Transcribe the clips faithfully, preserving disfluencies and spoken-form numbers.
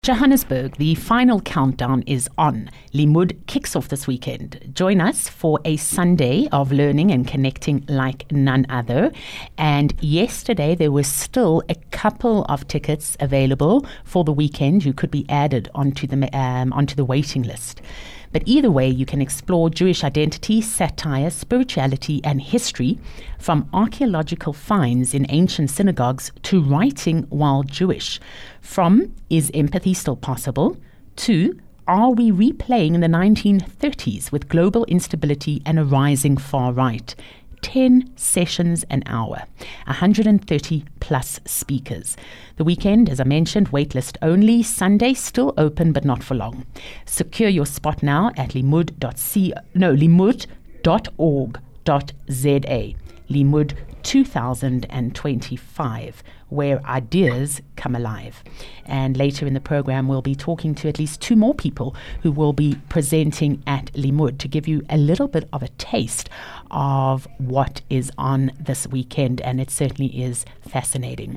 Johannesburg, the final countdown is on. Limmud kicks off this weekend. Join us for a Sunday of learning and connecting like none other. And yesterday there was still a couple of tickets available for the weekend. You could be added onto the um, onto the waiting list. But either way, you can explore Jewish identity, satire, spirituality, and history, from archaeological finds in ancient synagogues to writing while Jewish. From Is Empathy Still Possible? To Are we replaying the nineteen thirties with global instability and a rising far right? ten sessions an hour, one hundred thirty plus speakers. The weekend, as I mentioned, waitlist only. Sunday still open, but not for long. Secure your spot now at limmud dot co, no, limmud dot org dot za. Limmud two thousand twenty-five, where ideas come alive. And later in the program, we'll be talking to at least two more people who will be presenting at Limmud to give you a little bit of a taste of what is on this weekend, and it certainly is fascinating.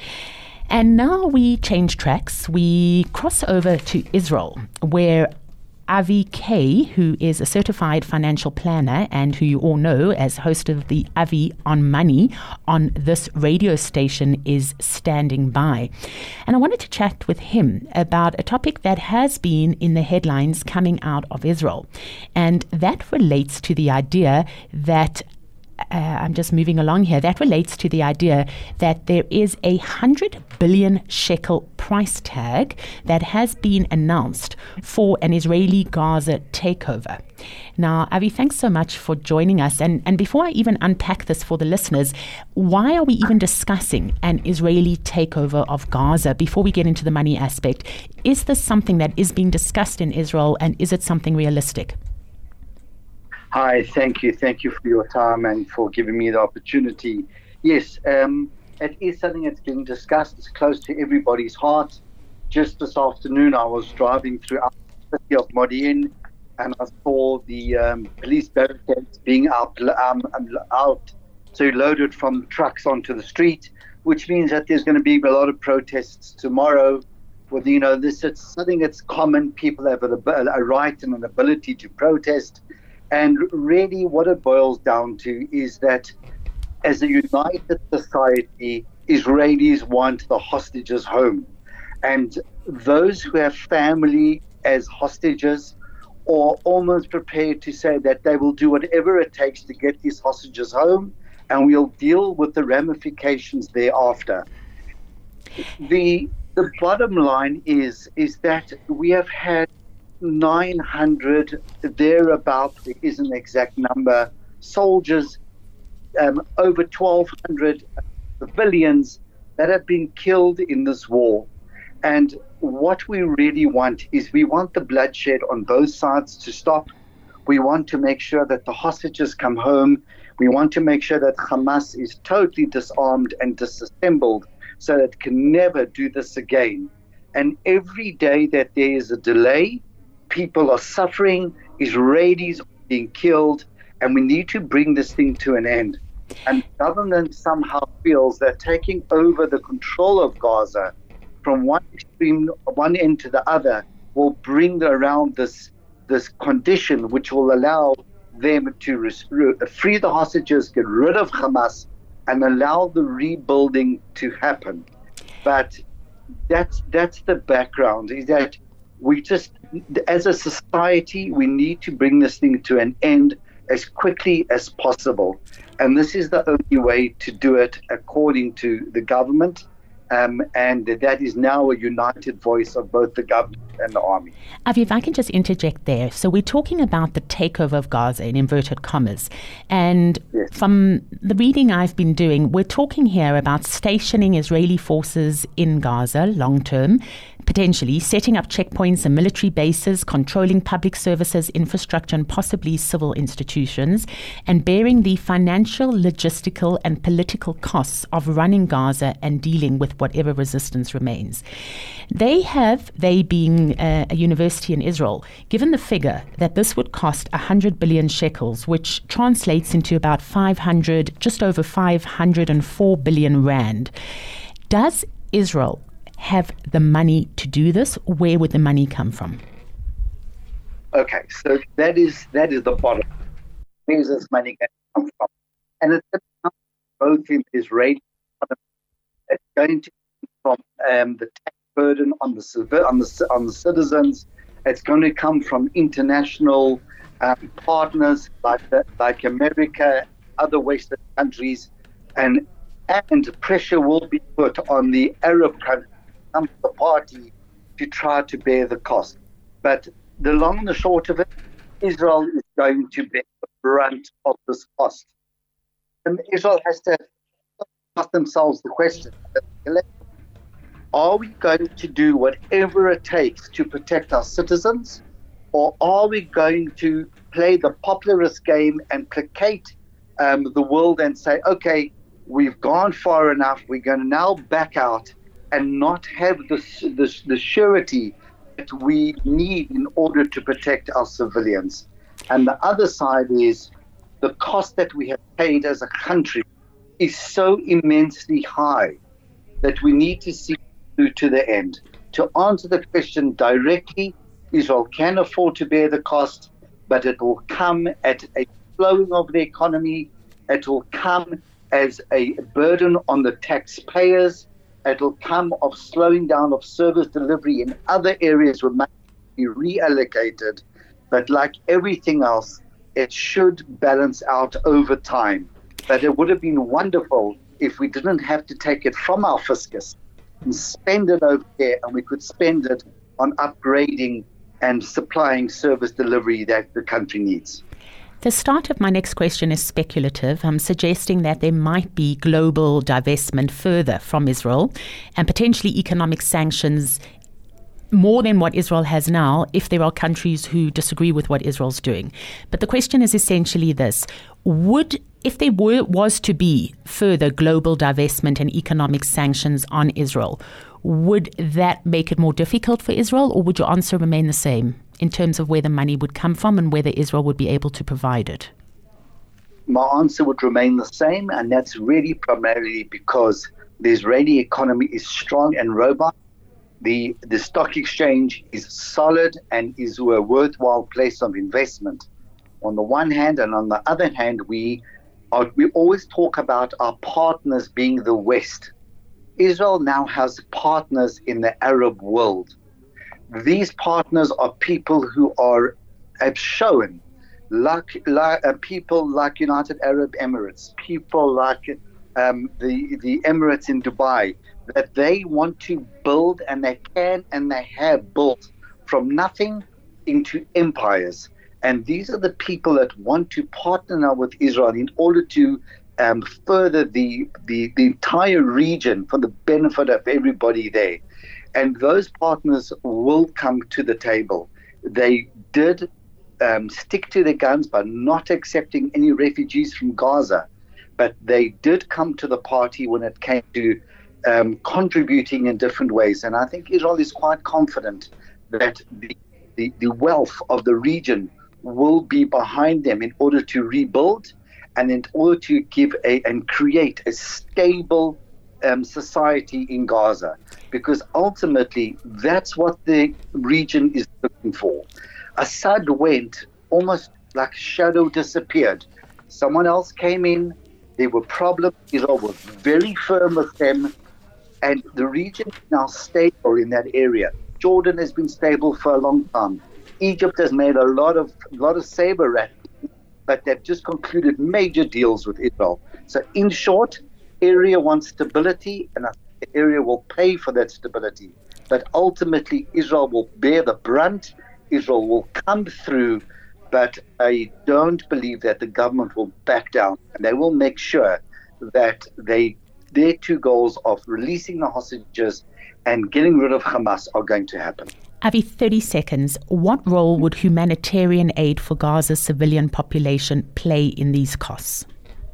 And now we change tracks. We cross over to Israel, where Avi Kay, who is a certified financial planner and who you all know as host of the Avi on Money on this radio station, is standing by. And I wanted to chat with him about a topic that has been in the headlines coming out of Israel. And that relates to the idea that Uh, I'm just moving along here. That relates to the idea that there is a hundred billion shekel price tag that has been announced for an Israeli Gaza takeover. Now, Avi, thanks so much for joining us. And, and before I even unpack this for the listeners, why are we even discussing an Israeli takeover of Gaza before we get into the money aspect? Is this something that is being discussed in Israel, and is it something realistic? Hi, thank you. Thank you for your time and for giving me the opportunity. Yes, um, it is something that's being discussed. It's close to everybody's heart. Just this afternoon, I was driving through the city of Modi'in, and I saw the um, police barricades being out, um, out, so loaded from trucks onto the street, which means that there's going to be a lot of protests tomorrow. With, you know, this it's something that's common. People have a, a right and an ability to protest. And really what it boils down to is that as a united society, Israelis want the hostages home. And those who have family as hostages are almost prepared to say that they will do whatever it takes to get these hostages home, and we'll deal with the ramifications thereafter. The, the bottom line is, is that we have had nine hundred, thereabout, there is an exact number, soldiers, um, over twelve hundred civilians that have been killed in this war. And what we really want is we want the bloodshed on both sides to stop. We want to make sure that the hostages come home. We want to make sure that Hamas is totally disarmed and disassembled so that it can never do this again. And every day that there is a delay, people are suffering, Israelis are being killed, and we need to bring this thing to an end. And government somehow feels that taking over the control of Gaza from one extreme, one end to the other, will bring around this this condition which will allow them to res- free the hostages, get rid of Hamas, and allow the rebuilding to happen. But that's that's the background, is that we just, as a society, we need to bring this thing to an end as quickly as possible. And this is the only way to do it according to the government. Um, and that is now a united voice of both the government and the army. Avi, if I can just interject there. So we're talking about the takeover of Gaza in inverted commas. And yes, from the reading I've been doing, we're talking here about stationing Israeli forces in Gaza long term, potentially setting up checkpoints and military bases, controlling public services, infrastructure, and possibly civil institutions, and bearing the financial, logistical, and political costs of running Gaza and dealing with whatever resistance remains. They have, they being uh, a university in Israel, given the figure that this would cost one hundred billion shekels, which translates into about five hundred, just over five hundred four billion rand. Does Israel have the money to do this? Where would the money come from? Okay, so that is that is the bottom. Where is this money going to come from? And it's going to come both in Israeli economy. It's going to come from um, the tax burden on the on the on the citizens. It's going to come from international um, partners like the, like America, other Western countries, and and pressure will be put on the Arab countries, come to the party, to try to bear the cost. But the long and the short of it, Israel is going to bear the brunt of this cost. And Israel has to ask themselves the question, are we going to do whatever it takes to protect our citizens, or are we going to play the popularist game and placate um, the world and say, okay, we've gone far enough, we're going to now back out and not have the, the, the surety that we need in order to protect our civilians. And the other side is the cost that we have paid as a country is so immensely high that we need to see through to the end. To answer the question directly, Israel can afford to bear the cost, but it will come at a slowing of the economy. It will come as a burden on the taxpayers. It will come of slowing down of service delivery in other areas where money be reallocated. But like everything else, it should balance out over time. But it would have been wonderful if we didn't have to take it from our fiscus and spend it over there, and we could spend it on upgrading and supplying service delivery that the country needs. The start of my next question is speculative. I'm suggesting that there might be global divestment further from Israel and potentially economic sanctions more than what Israel has now if there are countries who disagree with what Israel's doing. But the question is essentially this. Would, if there were, was to be further global divestment and economic sanctions on Israel, would that make it more difficult for Israel, or would your answer remain the same in terms of where the money would come from and whether Israel would be able to provide it? My answer would remain the same, and that's really primarily because the Israeli economy is strong and robust. The the stock exchange is solid and is a worthwhile place of investment on the one hand, and on the other hand, we are, we always talk about our partners being the West. Israel now has partners in the Arab world. These partners are people who are have shown, like, like uh, people like United Arab Emirates, people like um, the the Emirates in Dubai, that they want to build, and they can and they have built from nothing into empires. And these are the people that want to partner now with Israel in order to um, further the, the, the entire region for the benefit of everybody there. And those partners will come to the table. They did um, stick to their guns by not accepting any refugees from Gaza, but they did come to the party when it came to um, contributing in different ways. And I think Israel is quite confident that the, the, the wealth of the region will be behind them in order to rebuild and in order to give a and create a stable um, society in Gaza, because ultimately that's what the region is looking for. Assad went almost like a shadow, disappeared. Someone else came in. There were problems. Israel was very firm with them, and the region is now stable in that area. Jordan has been stable for a long time. Egypt has made a lot of lot of saber rattling, but they've just concluded major deals with Israel. So in short, area wants stability, and I think the area will pay for that stability. But ultimately, Israel will bear the brunt. Israel will come through, but I don't believe that the government will back down, and they will make sure that they their two goals of releasing the hostages and getting rid of Hamas are going to happen. Avi, thirty seconds. What role would humanitarian aid for Gaza's civilian population play in these costs?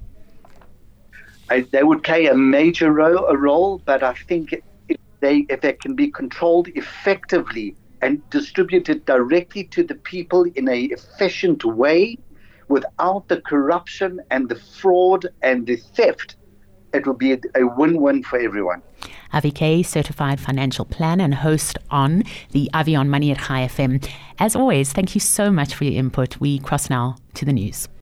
I, they would play a major ro- a role, but I think if they, if they can be controlled effectively and distributed directly to the people in an efficient way, without the corruption and the fraud and the theft it will be a, a win-win for everyone. Avi K, certified financial planner and host on the Avi on Money at Chai F M. As always, thank you so much for your input. We cross now to the news.